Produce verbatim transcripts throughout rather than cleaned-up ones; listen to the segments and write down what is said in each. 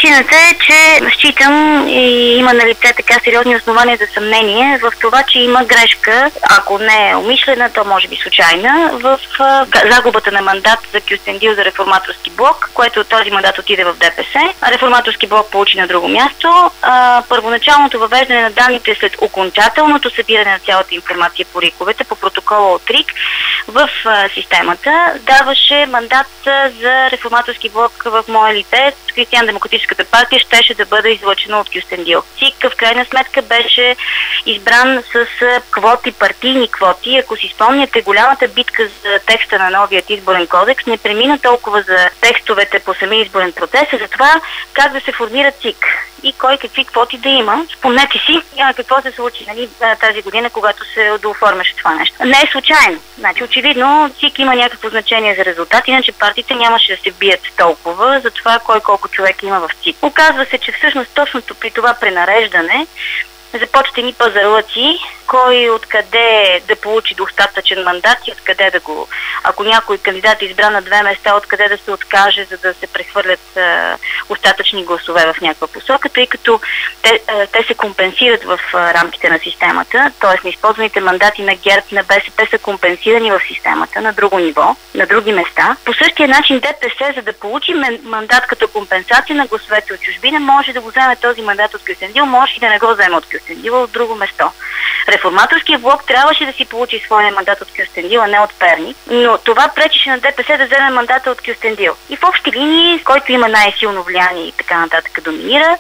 Истината е, че считам и има на лице така сериозни основания за съмнение в това, че има грешка, ако не е умишлена, то може би случайна, в загубата на мандат за Кюстендил за реформаторски блок, което този мандат отиде в ДПС. Реформаторски блок получи на друго място. А, първоначалното въвеждане на данните след окончателното събиране на цялата информация по риковете, по протокола от РИК в а, системата, даваше мандат за реформаторски блок в мое лице. Християн-демократическата партия щеше да бъде излъчена от Кюстендил. ЦИК в крайна сметка беше избран с квоти, партийни квоти. Ако си спомняте, голямата битка за текста на новият изборен кодекс не премина толкова за текстовете по самия изборен процес, а за това как да се формира ЦИК и кой какви квоти да има. Спомнете си какво се случи, нали, тази година, когато се дооформяше това нещо. Не е случайно. Значи, очевидно, ЦИК има някакво значение за резултат, иначе партиите нямаше да се бият толкова за това кой колко човек има в ЦИК. Оказва се, че всъщност точното при това пренареждане започвате ни пазарлъци, кой откъде да получи достатъчен мандат и откъде да го... Ако някой кандидат е избран на две места, откъде да се откаже, за да се прехвърлят а, остатъчни гласове в някаква посока, тъй като те, а, те се компенсират в а, рамките на системата, т.е. неизползваните мандати на ГЕРБ, на БСП са компенсирани в системата на друго ниво, на други места. По същия начин ДПС, за да получи мандат като компенсация на гласовете от чужбина, може да го вземе този мандат от Кюстендил, може и да не го вземе от Кюстендил, от друго место. Реформаторския блок трябваше да си получи своя мандат от Кюстендил, а не от Перник, но това пречеше на ДПС да вземе мандата от Кюстендил. И в общи линии, който има най-силно влияние и така нататък доминира,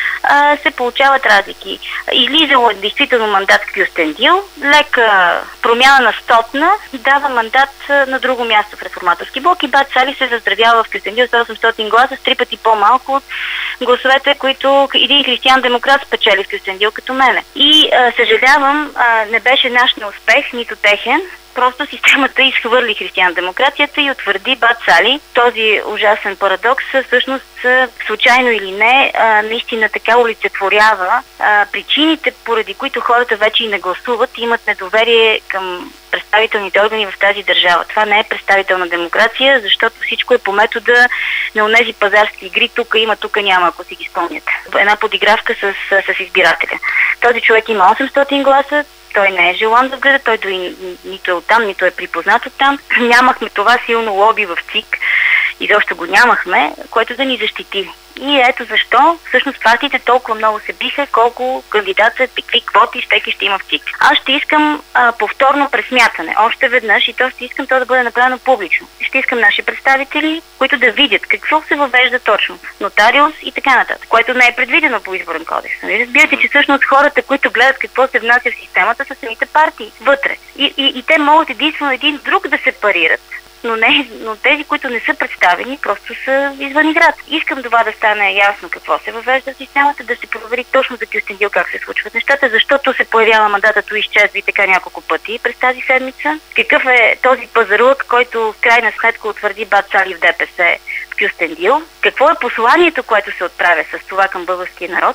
се получават разлики. Излизало е действително мандат в Кюстендил, лека промяна на стотна дава мандат на друго място в реформаторски блок и Бат Сали се заздравява в Кюстендил с осемстотин гласа, с три пъти по-малко от гласовете, които един християн-демократ спечели в Кюстендил като мене. И а, съжалявам, а, не беше наш неуспех, нито техен. Просто системата изхвърли християн-демокрацията и утвърди Бат Сали. Този ужасен парадокс всъщност случайно или не, а, наистина така олицетворява а, причините, поради които хората вече и не гласуват и имат недоверие към представителните органи в тази държава. Това не е представителна демокрация, защото всичко е по метода на онези пазарски игри. Тук има, тук няма, ако си ги спомняте. Една подигравка с, с избирателя. Този човек има осемстотин гласа, той не е желан да гледа, той дори нито е оттам, нито е припознат оттам. Нямахме това силно лоби в ЦИК, изобщо го нямахме, което да ни защити. И ето защо всъщност партиите толкова много се биха, колко кандидата, какви квоти всеки ще има в ЦИК. Аз ще искам а, повторно пресмятане, още веднъж, и то ще искам то да бъде направено публично. Ще искам наши представители, които да видят какво се въвежда точно. Нотариус и така нататък, което не е предвидено по изборен кодекс. Разбирате, че всъщност хората, които гледат какво се внася в системата, са самите партии вътре. И, и, и те могат единствено един друг да се парират. Но, не, но тези, които не са представени, просто са извън играта. Искам това да стане ясно какво се въвежда в системата, да се провери точно за Кюстендил как се случват нещата, защото се появява мандатът, изчезва и така няколко пъти през тази седмица. Какъв е този пазарлък, който в крайна сметка утвърди Бат Сали в ДПС в Кюстендил? Какво е посланието, което се отправя с това към българския народ?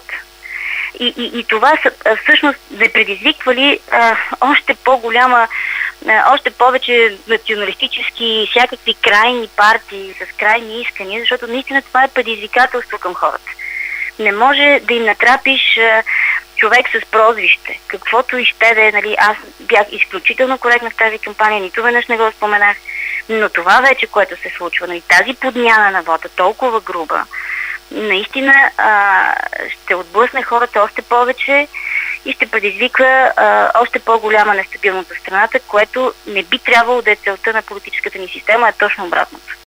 И, и, и това са, всъщност не предизвиква ли а, още по-голяма, а, още повече националистически, всякакви крайни партии с крайни искания, защото наистина това е предизвикателство към хората. Не може да им натрапиш а, човек с прозвище, каквото и ще да е, нали, аз бях изключително коректна в тази кампания, нито веднъж не го споменах, но това вече, което се случва, нали, тази подмяна на вота, толкова груба, наистина а, ще отблъсне хората още повече и ще предизвиква а, още по-голяма нестабилност за страната, което не би трябвало да е целта на политическата ни система, а точно обратното.